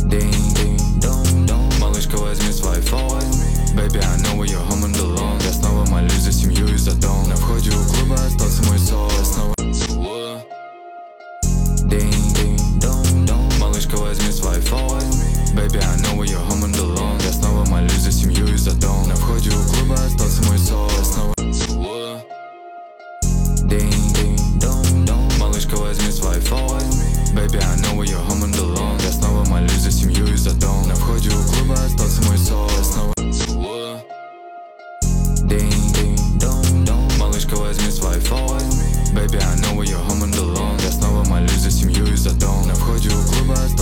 Ding, ding, dong, dong. Малышка, возьми свой фон. Baby, I know where you're home and alone. Я снова молюсь за семью и за дом. На входе у клуба остался мой сон. Я снова целую. Ding, ding, dong, dong. Малышка, возьми свой фон. Baby, I know where you're home and alone. Я снова молюсь за семью и за дом. На входе у клуба остался мой сон. Я снова целую. Ding, ding, dong, dong. Малышка, возьми свой фон. Baby, I know where you're home and alone. Я снова молюсь за семью и за дом. На входе у клуба остался мой сон. Я снова целую. Ding, ding, dong, dong. Малышка, возьми свой фон. Baby, I know where you're home and alone. Я снова молюсь за семью и за дом. На входе у клуба